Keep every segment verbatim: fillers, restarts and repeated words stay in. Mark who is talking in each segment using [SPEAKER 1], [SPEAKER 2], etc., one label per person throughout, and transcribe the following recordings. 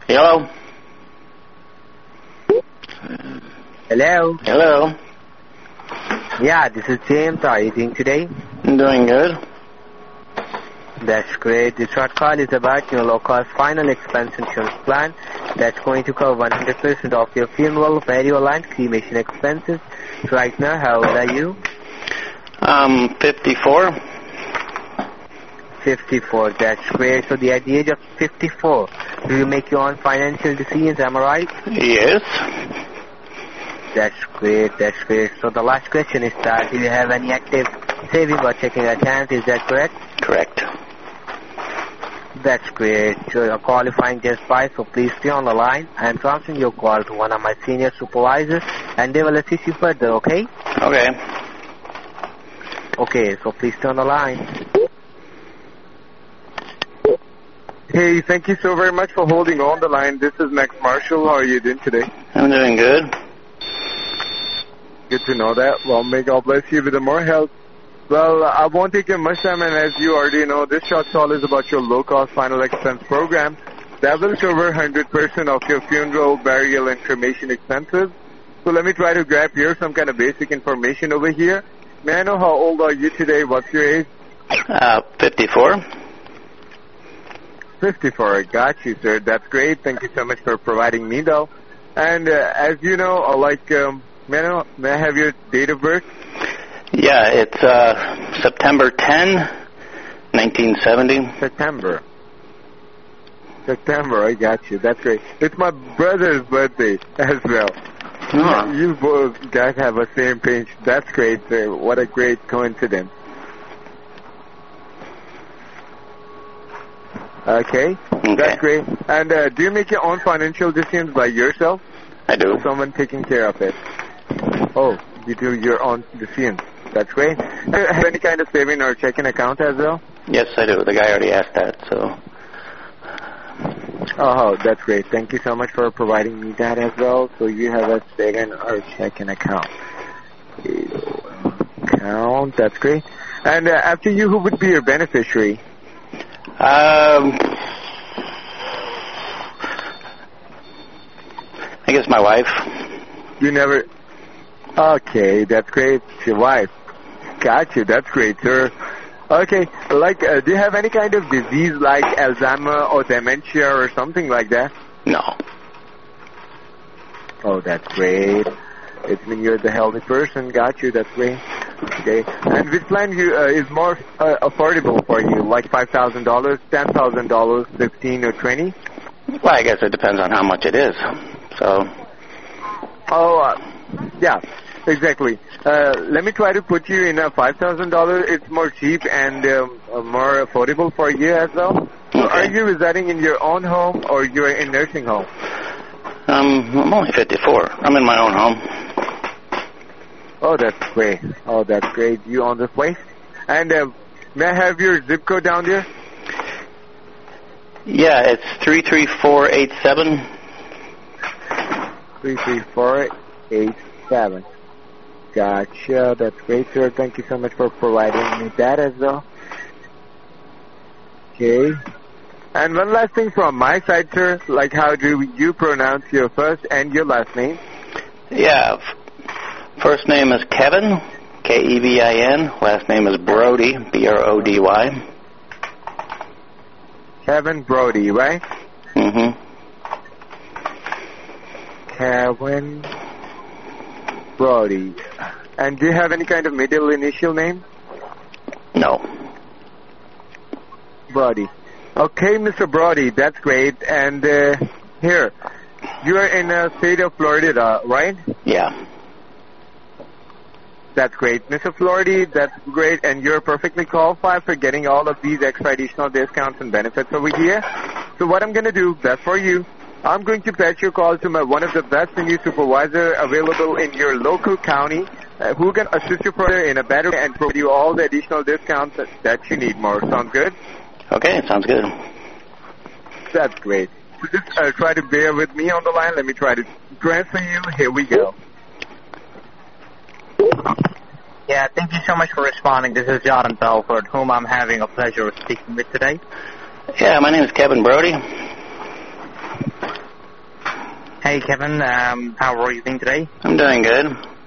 [SPEAKER 1] Hello?
[SPEAKER 2] Hello?
[SPEAKER 1] Hello?
[SPEAKER 2] Yeah, this is James. How are you doing today?
[SPEAKER 1] I'm doing good.
[SPEAKER 2] That's great. This short call is about your low-cost final expense insurance plan that's going to cover one hundred percent of your funeral, burial, and cremation expenses. Right now, how old are you?
[SPEAKER 1] Um, fifty-four.
[SPEAKER 2] fifty-four. That's great. So the at the age of fifty-four, do you make your own financial decisions? Am I right?
[SPEAKER 1] Yes.
[SPEAKER 2] That's great. That's great. So the last question is that do you have any active saving or checking account? Is that correct?
[SPEAKER 1] Correct.
[SPEAKER 2] That's great. So you're qualifying just fine, so please stay on the line. I'm transferring your call to one of my senior supervisors, and they will assist you further, okay?
[SPEAKER 1] Okay.
[SPEAKER 2] Okay, so please stay on the line. Hey, thank you so very much for holding on the line. This is Max Marshall. How are you doing today?
[SPEAKER 1] I'm doing good.
[SPEAKER 2] Good to know that. Well, may God bless you with more help. Well, I won't take you much time, and as you already know, this short call is about your low-cost final expense program that will cover one hundred percent of your funeral, burial, and cremation expenses. So let me try to grab here some kind of basic information over here. May I know how old are you today? What's your age?
[SPEAKER 1] Uh, fifty-four.
[SPEAKER 2] fifty-four. I got you, sir. That's great. Thank you so much for providing me, though. And uh, as you know, uh, like, um, may, I know, may I have your date of birth?
[SPEAKER 1] Yeah, it's uh, September tenth, nineteen seventy.
[SPEAKER 2] September. September, I got you. That's great. It's my brother's birthday as well.
[SPEAKER 1] Oh.
[SPEAKER 2] You both guys have the same page. That's great, sir. What a great coincidence. Okay,
[SPEAKER 1] Okay.
[SPEAKER 2] that's great. And uh, do you make your own financial decisions by yourself?
[SPEAKER 1] I do.
[SPEAKER 2] Or someone taking care of it? Oh, you do your own decisions. That's great. Uh, have any kind of saving or checking account as well?
[SPEAKER 1] Yes, I do. The guy already asked that, so.
[SPEAKER 2] Oh, that's great. Thank you so much for providing me that as well. So you have a saving or checking account. Account, that's great. And uh, after you, who would be your beneficiary?
[SPEAKER 1] Um, I guess my wife.
[SPEAKER 2] You never... Okay, that's great. Your wife. Got you. That's great, sir. Okay, like, uh, do you have any kind of disease like Alzheimer or dementia or something like that?
[SPEAKER 1] No.
[SPEAKER 2] Oh, that's great. It means you're the healthy person. Got you. That's great. Okay. And which plan you, uh, is more uh, affordable for you, like five thousand dollars, ten thousand dollars, fifteen or twenty?
[SPEAKER 1] Well, I guess it depends on how much it is. So.
[SPEAKER 2] Oh, uh, yeah, exactly. Uh, let me try to put you in a five thousand dollars. It's more cheap and um, uh, more affordable for you as well. So
[SPEAKER 1] Okay.
[SPEAKER 2] are you residing in your own home or you're in nursing home?
[SPEAKER 1] Um, I'm only fifty-four. I'm in my own home.
[SPEAKER 2] Oh, that's great. Oh, that's great. You own this place? And uh, may I have your zip code down there?
[SPEAKER 1] Yeah, it's three three four eight seven.
[SPEAKER 2] three three four eight seven. Gotcha. That's great, sir. Thank you so much for providing me that as well. Okay. And one last thing from my side, sir. Like, how do you pronounce your first and your last name?
[SPEAKER 1] Yeah. f- First name is Kevin, K E V I N. Last name is Brody, B R O D Y.
[SPEAKER 2] Kevin Brody, right?
[SPEAKER 1] Mm-hmm.
[SPEAKER 2] Kevin Brody. And do you have any kind of middle initial name?
[SPEAKER 1] No.
[SPEAKER 2] Brody. Okay, Mister Brody, that's great. And uh, here, you are in the state of Florida, right?
[SPEAKER 1] Yeah.
[SPEAKER 2] That's great. Mister Florida, that's great, and you're perfectly qualified for getting all of these extra additional discounts and benefits over here. So what I'm going to do, that's for you. I'm going to patch your call to my, one of the best senior supervisor available in your local county uh, who can assist you further in a better way and provide you all the additional discounts that, that you need more. Sound good?
[SPEAKER 1] Okay, sounds good.
[SPEAKER 2] That's great. So just uh, try to bear with me on the line. Let me try to transfer you. Here we go. Yeah, thank you so much for responding. This is Jordan Belford, whom I'm having a pleasure of speaking with today.
[SPEAKER 1] Yeah, my name is Kevin Brody.
[SPEAKER 3] Hey, Kevin. Um, how are you doing today?
[SPEAKER 1] I'm doing good.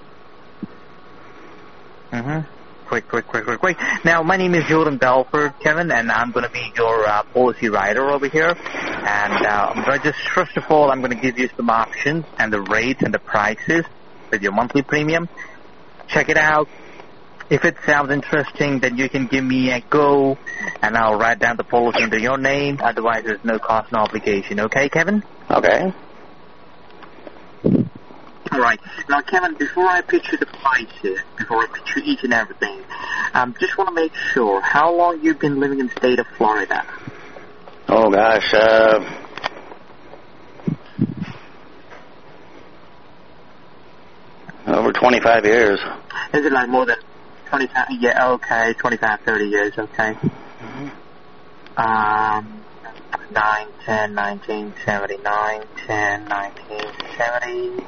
[SPEAKER 3] Mm-hmm. Quick, quick, quick, quick, quick. Now, my name is Jordan Belford, Kevin, and I'm going to be your uh, policy writer over here. And uh, I'm going to just, first of all, I'm going to give you some options and the rates and the prices with your monthly premium. Check it out. If it sounds interesting, then you can give me a go, and I'll write down the policy under your name. Otherwise, there's no cost, no obligation. Okay, Kevin?
[SPEAKER 1] Okay.
[SPEAKER 3] All right. Now, Kevin, before I pitch you the prices, before I pitch you each and everything, um, just want to make sure, how long you've been living in the state of Florida?
[SPEAKER 1] Oh, gosh. Uh, over twenty-five years.
[SPEAKER 3] Is it like more than twenty-five? Yeah, okay, twenty-five, thirty years, okay.
[SPEAKER 1] Mm-hmm.
[SPEAKER 3] Um, nine, ten, nineteen seventy-nine, ten, nineteen seventy.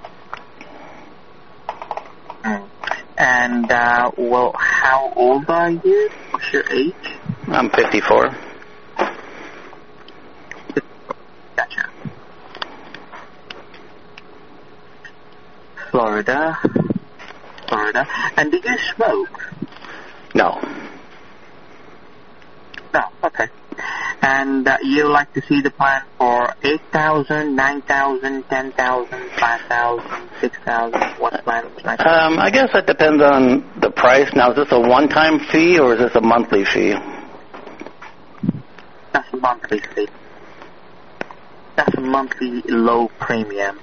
[SPEAKER 3] Mm. And, uh, well, how old are you? What's your age?
[SPEAKER 1] I'm fifty-four.
[SPEAKER 3] Gotcha. Florida. Florida. And do you smoke?
[SPEAKER 1] No.
[SPEAKER 3] No, okay. And uh, you like to see the plan for eight thousand, nine thousand, ten thousand, five thousand, six thousand? What plan would you like?
[SPEAKER 1] Um, I guess that depends on the price. Now, is this a one-time fee or is this a monthly fee?
[SPEAKER 3] That's a monthly fee. That's a monthly low premium.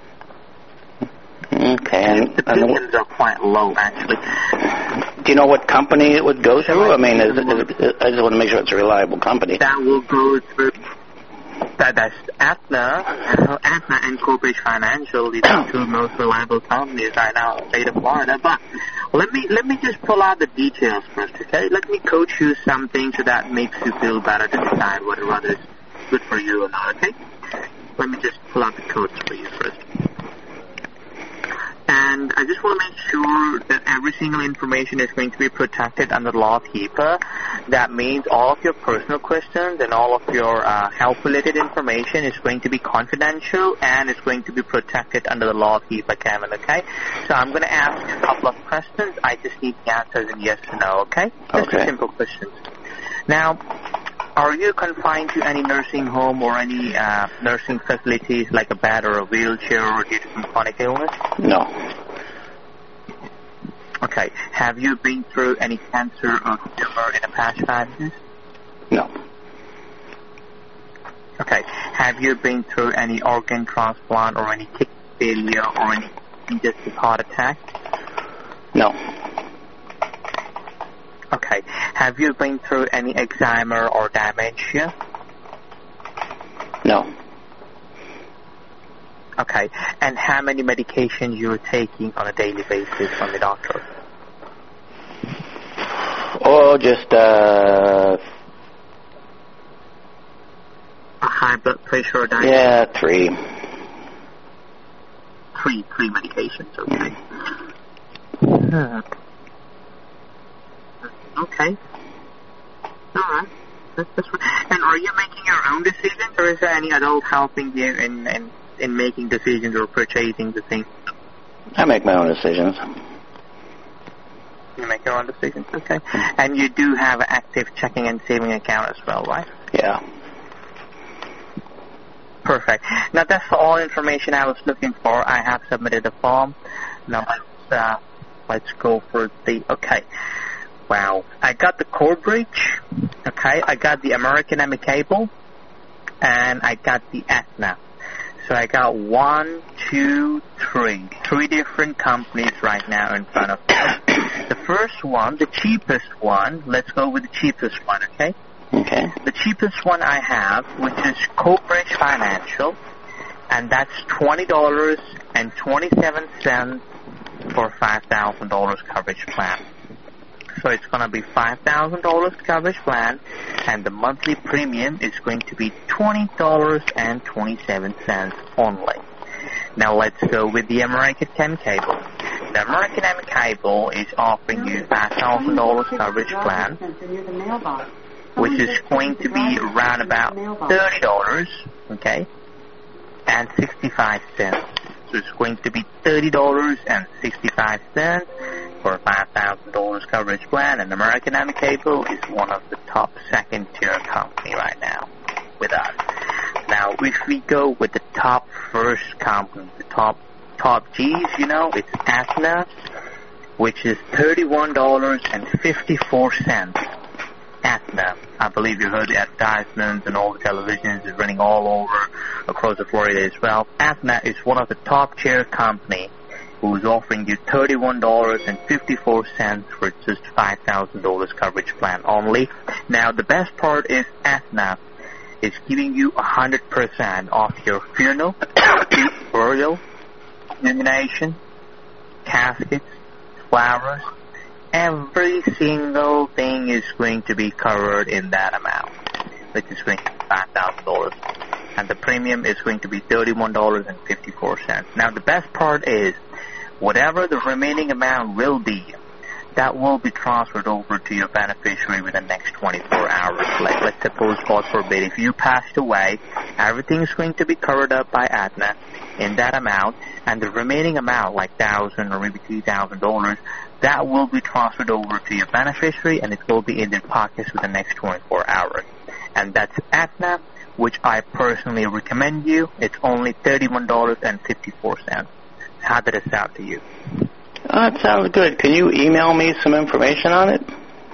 [SPEAKER 1] Okay. And,
[SPEAKER 3] The
[SPEAKER 1] and
[SPEAKER 3] premiums are quite low, actually.
[SPEAKER 1] do you know what company it would go through? I mean, is, is, I just want to make sure it's a reliable company.
[SPEAKER 3] That will go through. That, that's Aetna, uh, Aetna and Corebridge Financial, these are two most reliable companies right now in the state of Florida. But let me let me just pull out the details first, okay? Let me coach you something so that makes you feel better to decide whether whether it's good for you or not, okay? Let me just pull out the codes for you first. And I just want to make sure that every single information is going to be protected under the law of HIPAA. That means all of your personal questions and all of your uh, health-related information is going to be confidential and is going to be protected under the law of HIPAA, Kevin, okay? So I'm going to ask a couple of questions. I just need the answers in yes or no, okay? Just
[SPEAKER 1] Okay.
[SPEAKER 3] simple questions. Now, are you confined to any nursing home or any uh, nursing facilities like a bed or a wheelchair or due to some chronic illness?
[SPEAKER 1] No.
[SPEAKER 3] Okay. Have you been through any cancer or tumor in the past five years?
[SPEAKER 1] No.
[SPEAKER 3] Okay. Have you been through any organ transplant or any kidney failure or any congestive heart attack?
[SPEAKER 1] No.
[SPEAKER 3] Okay. Have you been through any Alzheimer or dementia?
[SPEAKER 1] No.
[SPEAKER 3] Okay. And how many medications you're taking on a daily basis from the doctor?
[SPEAKER 1] Oh, just, uh,
[SPEAKER 3] A high blood pressure or diabetes?
[SPEAKER 1] yeah, three.
[SPEAKER 3] Three, three medications, okay. Hmm. Okay. All right. That's, that's right. And are you making your own decisions, or is there any adult helping you in, in, in making decisions or purchasing the things?
[SPEAKER 1] I make my own decisions.
[SPEAKER 3] You make your own decisions, okay. And you do have an active checking and saving account as well, right?
[SPEAKER 1] Yeah.
[SPEAKER 3] Perfect. Now, that's all information I was looking for. I have submitted the form. Now, let's, uh, let's go for the, okay. Wow. I got the Corebridge, okay. I got the American Amicable, and I got the Aetna. So I got one, two, three. Three different companies right now in front of me. The first one, the cheapest one, let's go with the cheapest one, okay?
[SPEAKER 1] Okay.
[SPEAKER 3] The cheapest one I have, which is Corebridge Financial, and that's twenty dollars and twenty-seven cents for five thousand dollars coverage plan. So it's going to be five thousand dollars coverage plan, and the monthly premium is going to be twenty dollars and twenty-seven cents only. Now let's go with the American Amicable. The American Amicable is offering you five thousand dollars coverage plan, which is going to be around about thirty dollars, okay? and sixty-five cents. So it's going to be thirty dollars and sixty-five cents for a five thousand dollars coverage plan. And American Amicable is one of the top second-tier company right now with us. Now, if we go with the top first company, the top top G's, you know, it's Aetna, which is thirty-one dollars and fifty-four cents. Aetna, I believe you heard the advertisements and all the televisions is running all over across the Florida as well. Aetna is one of the top tier company who is offering you thirty-one dollars and fifty-four cents for just five thousand dollars coverage plan only. Now, the best part is Aetna is giving you one hundred percent off your funeral, burial, illumination, caskets, flowers. Every single thing is going to be covered in that amount, which is going to be five thousand dollars. And the premium is going to be thirty-one dollars and fifty-four cents. Now, the best part is, whatever the remaining amount will be, that will be transferred over to your beneficiary within the next twenty-four hours. Like, let's suppose, God forbid, if you passed away, everything is going to be covered up by Aetna in that amount, and the remaining amount, like one thousand dollars or maybe two thousand dollars, that will be transferred over to your beneficiary, and it will be in their pockets within the next twenty-four hours. And that's Aetna, which I personally recommend you. It's only thirty-one dollars and fifty-four cents. How did it sound to you?
[SPEAKER 1] Oh, that sounds good. Can you email me some information on it?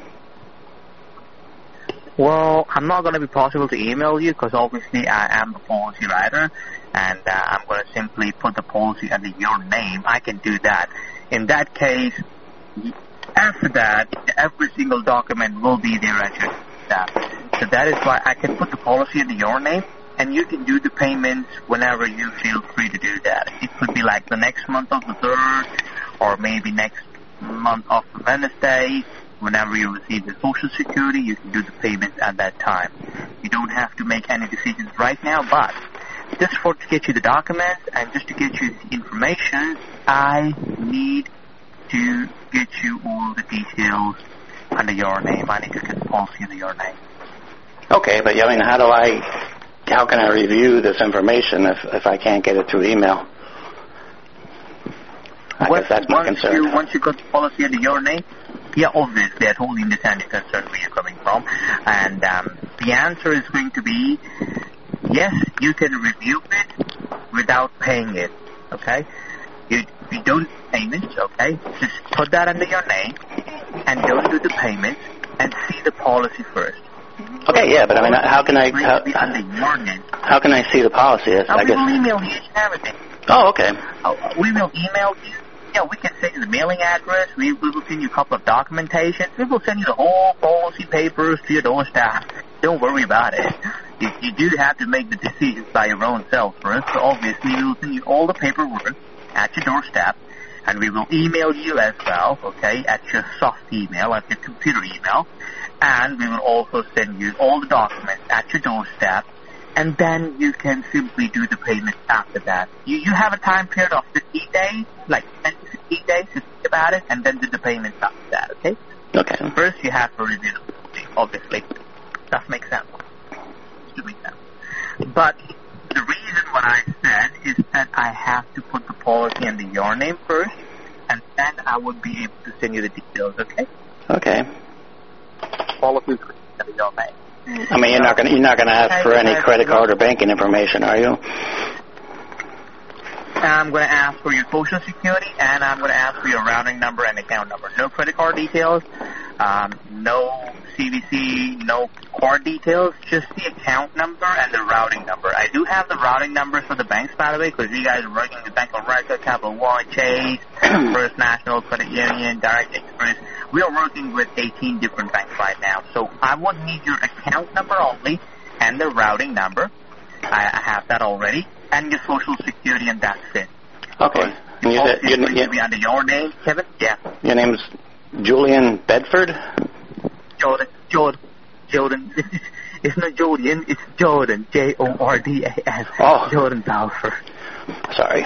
[SPEAKER 3] Well, I'm not going to be possible to email you because obviously I am the policy writer, and uh, I'm going to simply put the policy under your name. I can do that. In that case, after that, every single document will be there at your staff. So that is why I can put the policy under your name, and you can do the payments whenever you feel free to do that. It could be like the next month of the third, or maybe next month of the Wednesday. Whenever you receive the Social Security, you can do the payments at that time. You don't have to make any decisions right now, but just for to get you the documents and just to get you the information, I need to get you all the details under your name. I need to get the policy under your name.
[SPEAKER 1] Okay, but I mean, how do I, how can I review this information if, if I can't get it through email? I
[SPEAKER 3] once,
[SPEAKER 1] guess that's my
[SPEAKER 3] once
[SPEAKER 1] concern.
[SPEAKER 3] You, once you got the policy under your name, yeah, obviously, I totally understand your concern where you're coming from. And um, the answer is going to be, yes, you can review it without paying it, okay? You, you don't payments, okay? Just put that under your name and don't do the payments and see the policy first.
[SPEAKER 1] Okay, yeah, but I mean, how can I how,
[SPEAKER 3] under your name.
[SPEAKER 1] how can I see the policy? Yes,
[SPEAKER 3] Now,
[SPEAKER 1] I
[SPEAKER 3] we
[SPEAKER 1] guess.
[SPEAKER 3] will email you and everything.
[SPEAKER 1] Oh, okay.
[SPEAKER 3] Uh, we will email you. Yeah, we can send you the mailing address. We, we will send you a couple of documentation. We will send you the whole policy papers to your doorstep. Don't worry about it. You, you do have to make the decisions by your own self first. So obviously, we will send you all the paperwork at your doorstep, and we will email you as well, okay, at your soft email, at your computer email, and we will also send you all the documents at your doorstep, and then you can simply do the payments after that. You you have a time period of fifteen days, like ten to fifteen days to think about it, and then do the payments after that, okay?
[SPEAKER 1] Okay.
[SPEAKER 3] First, you have to review the policy, obviously. That makes sense. That makes sense. But the reason what I said is that I have to put the policy under your name first, and then I would be able to send you the details, okay?
[SPEAKER 1] Okay.
[SPEAKER 3] Policy is under your name.
[SPEAKER 1] I mean, you're not going to you're not going to ask for any credit card or banking information, are you?
[SPEAKER 3] I'm going to ask for your Social Security, and I'm going to ask for your routing number and account number. No credit card details, um, no C V C, no card details, just the account number and the routing number. I do have the routing numbers for the banks, by the way, because you guys are working with Bank of America, Capital One, Chase, First National Credit Union, Direct Express. We are working with eighteen different banks right now, so I would need your account number only and the routing number. I, I have that already, and your Social Security, and that's it.
[SPEAKER 1] Okay. And you said
[SPEAKER 3] It's
[SPEAKER 1] your,
[SPEAKER 3] going to be under your name, Kevin? Yeah.
[SPEAKER 1] your name's Julian Bedford?
[SPEAKER 3] Jordan. Jordan. Jordan. It's, it's not Jordan, it's Jordan. J O R D A N.
[SPEAKER 1] Oh.
[SPEAKER 3] Jordan Balfour.
[SPEAKER 1] Sorry.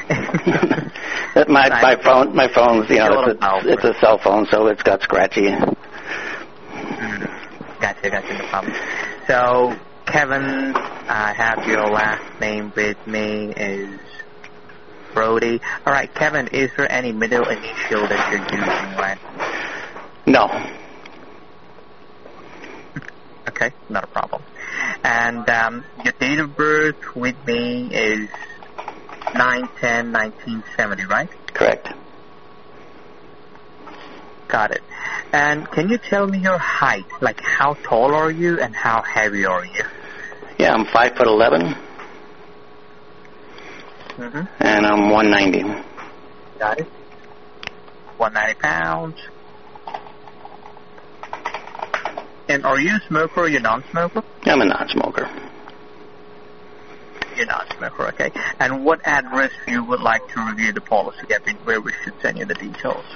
[SPEAKER 1] my my phone my phone's you know it's a, it's a cell phone, so it's got scratchy.
[SPEAKER 3] Mm. Gotcha, gotcha, no problem. So Kevin I have your last name with me is Brody. All right, Kevin, is there any middle initial that you're using, right?
[SPEAKER 1] No.
[SPEAKER 3] Okay, not a problem. And um, your date of birth with me is nine ten nineteen seventy, right?
[SPEAKER 1] Correct.
[SPEAKER 3] Got it. And can you tell me your height? Like, how tall are you and how heavy are you?
[SPEAKER 1] Yeah, I'm five foot eleven,
[SPEAKER 3] Mm-hmm.
[SPEAKER 1] and I'm one ninety.
[SPEAKER 3] Got it. one hundred ninety pounds. And are you a smoker or you're non-smoker?
[SPEAKER 1] I'm a non-smoker.
[SPEAKER 3] You're non-smoker, okay. And what address you would like to review the policy at, where we should send you the details?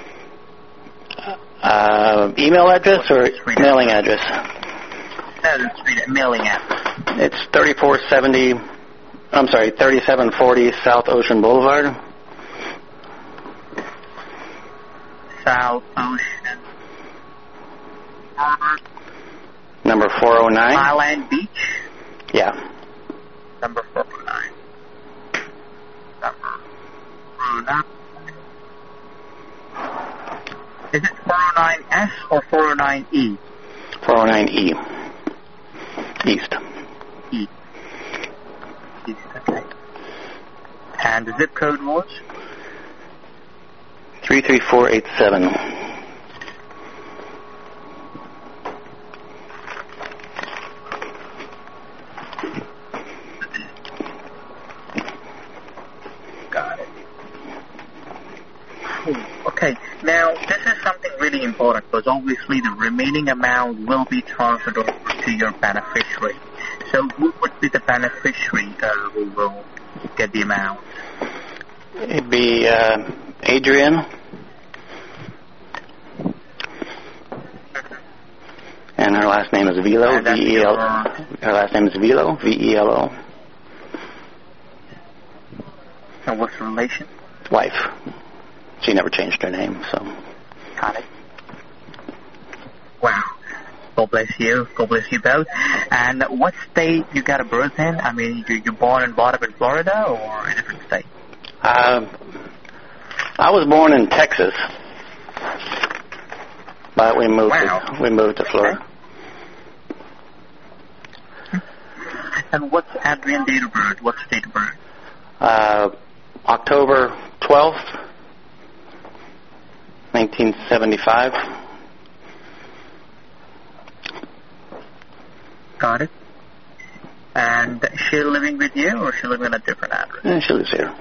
[SPEAKER 1] Uh, email address or mailing address?
[SPEAKER 3] No, let's read it. Mailing address.
[SPEAKER 1] It's thirty-four seventy, I'm sorry, thirty-seven forty South Ocean Boulevard.
[SPEAKER 3] South Ocean.
[SPEAKER 1] Number four oh nine.
[SPEAKER 3] Highland Beach.
[SPEAKER 1] Yeah.
[SPEAKER 3] Number four oh nine. Number four oh nine. Is it four oh nine S or four oh nine E?
[SPEAKER 1] four oh nine E. East.
[SPEAKER 3] E. East, okay. And the zip code was?
[SPEAKER 1] three three four eight seven.
[SPEAKER 3] Got it. Okay, now this is something really important because obviously the remaining amount will be transferred over to your beneficiary. So who would be the beneficiary uh, who will get the amount?
[SPEAKER 1] It'd be uh, Adrian. And her last name is Velo, V E L O. Her last name is Velo, V E L O.
[SPEAKER 3] And what's the relation?
[SPEAKER 1] Wife. She never changed her name, so.
[SPEAKER 3] Got it. Wow. God bless you. God bless you both. And what state you got a birth in? I mean, you, you're born and brought up in Florida or a different state?
[SPEAKER 1] Uh, I was born in Texas, but we moved.
[SPEAKER 3] Wow.
[SPEAKER 1] To, we moved to Florida.
[SPEAKER 3] And what's Adrian's date of birth? What's the date of birth?
[SPEAKER 1] Uh, October twelfth, nineteen seventy-five.
[SPEAKER 3] Got it. And is she living with you or is she living in a different address?
[SPEAKER 1] And she lives here.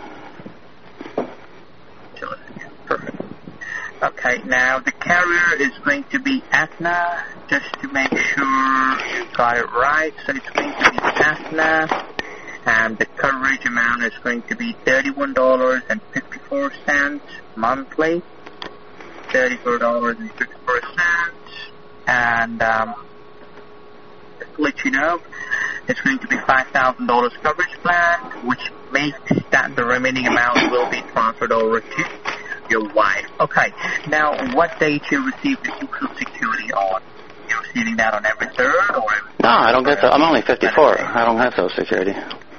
[SPEAKER 3] She lives with you. Perfect. Okay, now the carrier is going to be Aetna, just to make sure you got it right. So it's going to be Aetna, and the coverage amount is going to be thirty-one dollars and fifty-four cents monthly. thirty-four dollars and fifty-four cents. And um, just to let you know, it's going to be five thousand dollars coverage plan, which makes that the remaining amount will be transferred over to your wife. Okay. Now, what date you receive the Social Security on? You're receiving that on every third or every
[SPEAKER 1] No, I don't get so. I'm only fifty-four. I don't have Social Security.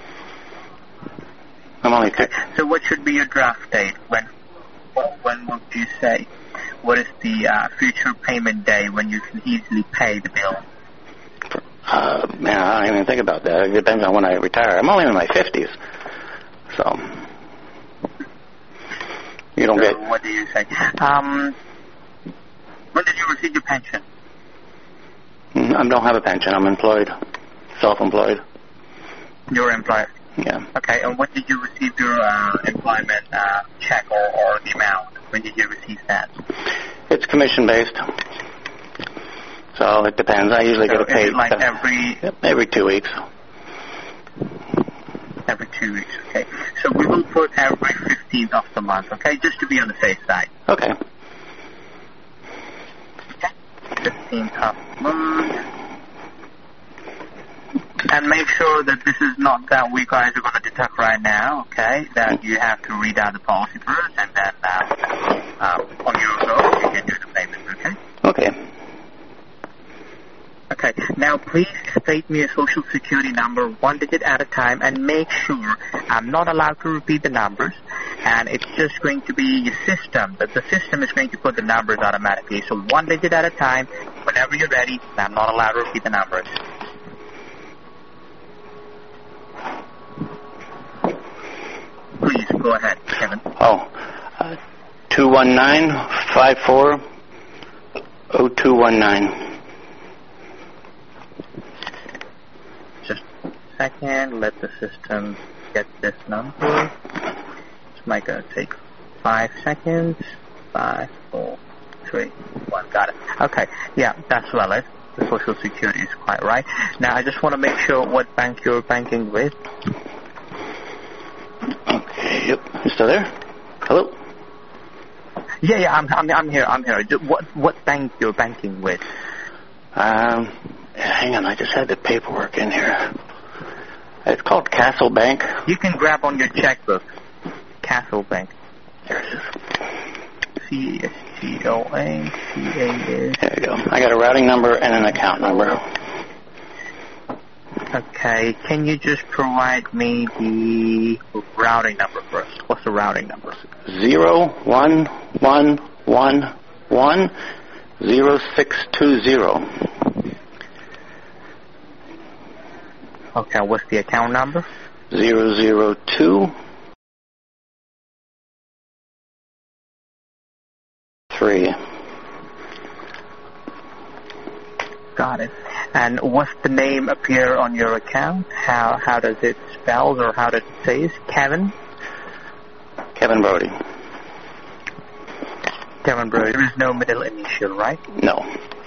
[SPEAKER 1] I'm only
[SPEAKER 3] okay. So what should be your draft date? When when would you say? What is the uh, future payment day when you can easily pay the bill?
[SPEAKER 1] Uh, man, I don't even think about that. It depends on when I retire. I'm only in my fifties. So, you don't
[SPEAKER 3] so
[SPEAKER 1] get...
[SPEAKER 3] What do you say? Um, when did you receive your pension?
[SPEAKER 1] I don't have a pension. I'm employed. Self-employed.
[SPEAKER 3] Your employer?
[SPEAKER 1] Yeah.
[SPEAKER 3] Okay, and when did you receive your uh, employment uh, check or, or the amount? When did you receive that?
[SPEAKER 1] It's commission-based. So it depends. I usually
[SPEAKER 3] so
[SPEAKER 1] get it paid.
[SPEAKER 3] Is it like every...
[SPEAKER 1] Every two weeks.
[SPEAKER 3] Every two weeks, okay. So we will put every fifteenth of the month, okay, just to be on the safe side.
[SPEAKER 1] Okay.
[SPEAKER 3] Okay. fifteenth of the month. And make sure that this is not that we guys are going to deduct right now, okay, that you have to read out the policy first, and then uh, uh, on your own you can do the payment, okay?
[SPEAKER 1] Okay.
[SPEAKER 3] Okay. Okay. Now, please state me a social security number, one digit at a time, and make sure I'm not allowed to repeat the numbers, and it's just going to be your system. That the system is going to put the numbers automatically. So one digit at a time. Whenever you're ready, I'm not allowed to repeat the numbers. Please go ahead, Kevin.
[SPEAKER 1] Oh, uh, two one nine five four oh two one nine.
[SPEAKER 3] Just a second. Let the system get this number. It's might gonna take five seconds. Five, four, three, one. Got it. Okay. Yeah, that's valid. The Social Security is quite right. Now, I just want to make sure what bank you're banking with.
[SPEAKER 1] Okay. Yep. You still there? Hello?
[SPEAKER 3] Yeah, yeah. I'm, I'm, I'm here. I'm here. What, what bank you're banking with?
[SPEAKER 1] Um, hang on. I just had the paperwork in here. It's called Castle Bank.
[SPEAKER 3] You can grab on your checkbook. Castle Bank.
[SPEAKER 1] There it is.
[SPEAKER 3] C S T O A C A S.
[SPEAKER 1] There you go. I got a routing number and an account number.
[SPEAKER 3] Okay. Can you just provide me the routing number first? What's the routing number?
[SPEAKER 1] Zero one one one one zero six two zero.
[SPEAKER 3] Okay. What's the account number?
[SPEAKER 1] Zero zero two three.
[SPEAKER 3] Got it. And what's the name appear on your account? How how does it spell or how does it say? Kevin?
[SPEAKER 1] Kevin Brody.
[SPEAKER 3] Kevin Brody. There is no middle initial, right?
[SPEAKER 1] No.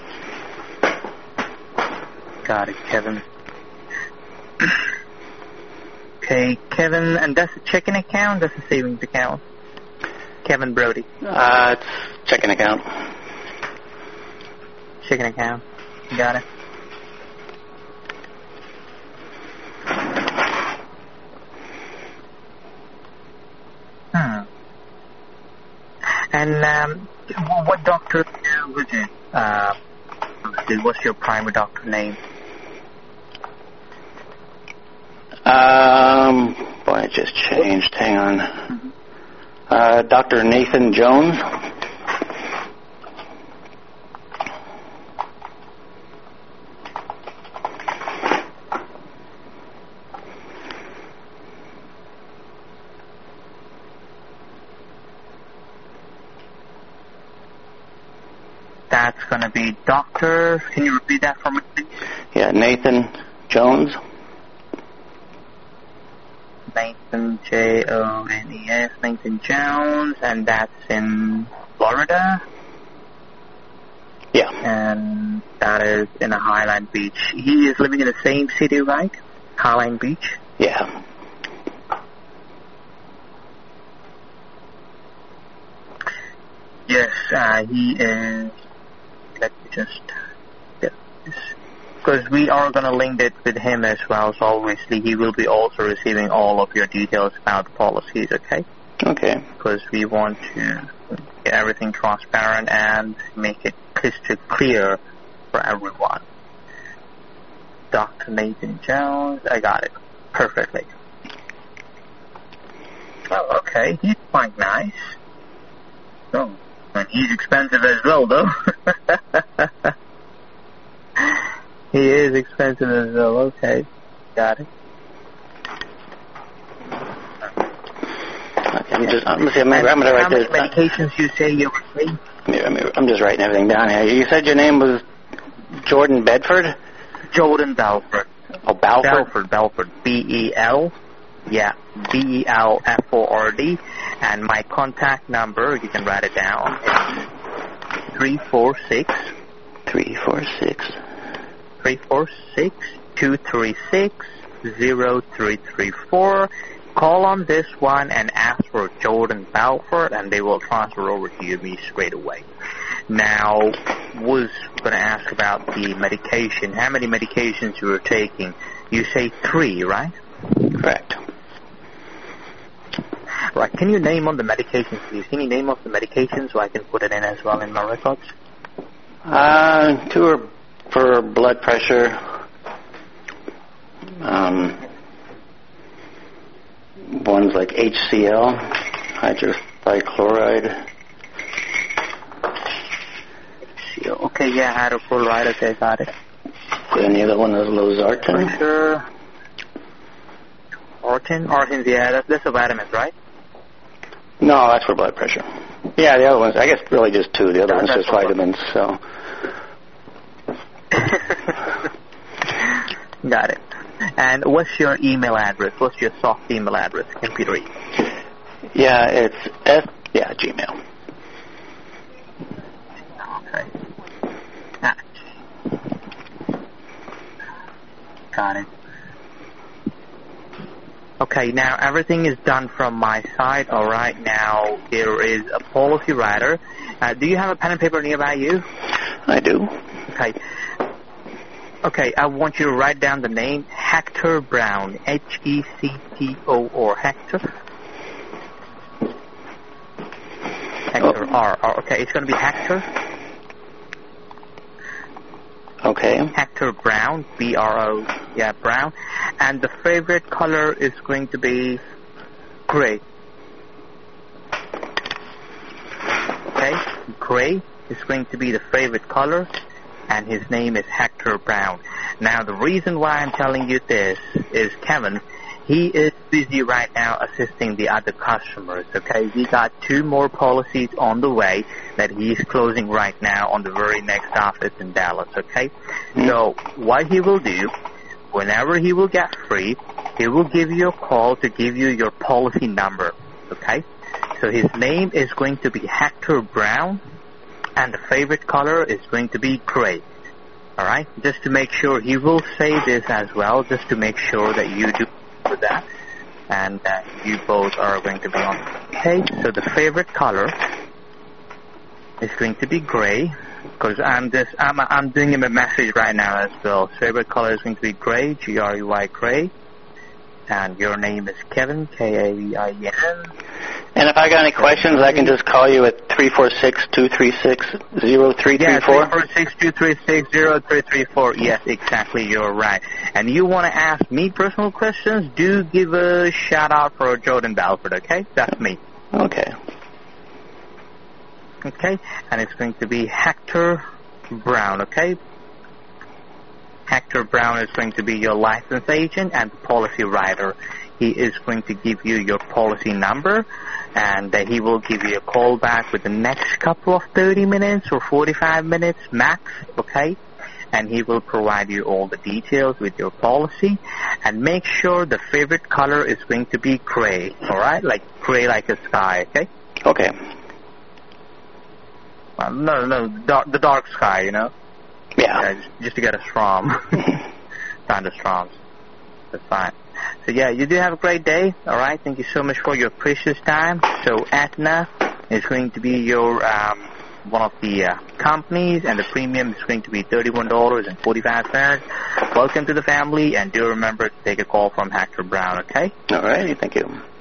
[SPEAKER 3] Got it, Kevin. Okay, Kevin, and that's a checking account? That's a savings account? Kevin Brody.
[SPEAKER 1] Uh, it's checking account.
[SPEAKER 3] Checking account. Got it. Hmm. And um, what doctor was it? Uh, what's your primary doctor name?
[SPEAKER 1] Um, boy, it just changed. Hang on.
[SPEAKER 3] Mm-hmm.
[SPEAKER 1] Uh, Doctor Nathan Jones.
[SPEAKER 3] That's going to be Doctor. Can you repeat that for me, please?
[SPEAKER 1] Yeah, Nathan Jones.
[SPEAKER 3] Nathan, J O N E S, Nathan Jones, and that's in Florida.
[SPEAKER 1] Yeah.
[SPEAKER 3] And that is in a Highland Beach. He is living in the same city, right? Highland Beach?
[SPEAKER 1] Yeah.
[SPEAKER 3] Yes, uh, he is. Let me just get this. Because we are going to link it with him as well, so obviously he will be also receiving all of your details about the policies, okay?
[SPEAKER 1] Okay.
[SPEAKER 3] Because we want to get everything transparent and make it crystal clear for everyone. Doctor Nathan Jones, I got it perfectly. Oh, okay, he's quite nice. Oh, and he's expensive as well, though. He is expensive as well. Okay, got it.
[SPEAKER 1] Okay, I'm just, I'm, see, I'm, I'm going to write
[SPEAKER 3] how many
[SPEAKER 1] this.
[SPEAKER 3] medications you say you're free?
[SPEAKER 1] I'm just writing everything down here. You said your name was Jordan Bedford?
[SPEAKER 3] Jordan Belford.
[SPEAKER 1] Oh, Balford?
[SPEAKER 3] Belford, Belford. B E L. Yeah, B E L F O R D. And my contact number, you can write it down, is three four six.
[SPEAKER 1] three four six.
[SPEAKER 3] three four six, two three six, zero three three four. Call on this one and ask for Jordan Belford, and they will transfer over to you me straight away. Now, was going to ask about the medication. How many medications you were taking? You say three, right?
[SPEAKER 1] Correct.
[SPEAKER 3] Right. Can you name on the medications, please? Can you name off the medications so I can put it in as well in my records?
[SPEAKER 1] Uh, two are for blood pressure. Um, one's like H C L, hydrochloride.
[SPEAKER 3] Okay, yeah, hydrochloride. Okay, got it.
[SPEAKER 1] And the other one is losartan.
[SPEAKER 3] Pressure. Orton, Orton, yeah, that's, that's a vitamin, right?
[SPEAKER 1] No, that's for blood pressure. Yeah, the other ones, I guess really just two. The other
[SPEAKER 3] No,
[SPEAKER 1] one's just vitamins, so.
[SPEAKER 3] Got it. And what's your email address? What's your soft email address, computer email?
[SPEAKER 1] Yeah, it's S, yeah, Gmail.
[SPEAKER 3] Okay. Ah. Got it. Okay, now everything is done from my side. All right, now there is a policy writer. Uh, do you have a pen and paper nearby you?
[SPEAKER 1] I do.
[SPEAKER 3] Okay. Okay, I want you to write down the name Hector Brown, H E C T O, or Hector. Hector,
[SPEAKER 1] Oh.
[SPEAKER 3] R, R. Okay, it's going to be Hector.
[SPEAKER 1] Okay.
[SPEAKER 3] Hector Brown, B R O, yeah, Brown. And the favorite color is going to be gray. Okay, gray is going to be the favorite color, and his name is Hector Brown. Now, the reason why I'm telling you this is Kevin, he is busy right now assisting the other customers, okay? We got two more policies on the way that he's closing right now on the very next office in Dallas, okay?
[SPEAKER 1] Mm-hmm.
[SPEAKER 3] So what he will do, whenever he will get free, he will give you a call to give you your policy number, okay? So his name is going to be Hector Brown, and the favorite color is going to be gray. All right? Just to make sure, he will say this as well, just to make sure that you do with that, and that you both are going to be on. Okay, so the favorite color is going to be gray, because I'm just I'm I'm doing him a message right now as well. Favorite color is going to be gray, G R E Y, gray, and your name is Kevin, K A V I E N.
[SPEAKER 1] And if I got any questions, I can just call you at three four six, two three six, zero three three four?
[SPEAKER 3] Yeah, three four six, two three six, zero three three four. Yes, exactly, you're right. And you want to ask me personal questions, do give a shout-out for Jordan Balford, okay? That's me.
[SPEAKER 1] Okay.
[SPEAKER 3] Okay, and it's going to be Hector Brown, okay? Hector Brown is going to be your license agent and policy writer. He is going to give you your policy number, and uh, he will give you a call back with the next couple of thirty minutes or forty-five minutes max, okay? And he will provide you all the details with your policy, and make sure the favorite color is going to be gray, all right? Like gray like a sky, okay?
[SPEAKER 1] Okay.
[SPEAKER 3] Well, no, no, dark, the dark sky, you know?
[SPEAKER 1] Yeah.
[SPEAKER 3] Yeah, just, just to get a Strom. Thunderstorms. That's fine. So, yeah, you do have a great day, all right? Thank you so much for your precious time. So, Aetna is going to be your um, one of the uh, companies, and the premium is going to be thirty-one dollars and forty-five cents. Welcome to the family, and do remember to take a call from Hector Brown, okay?
[SPEAKER 1] All righty. Thank you.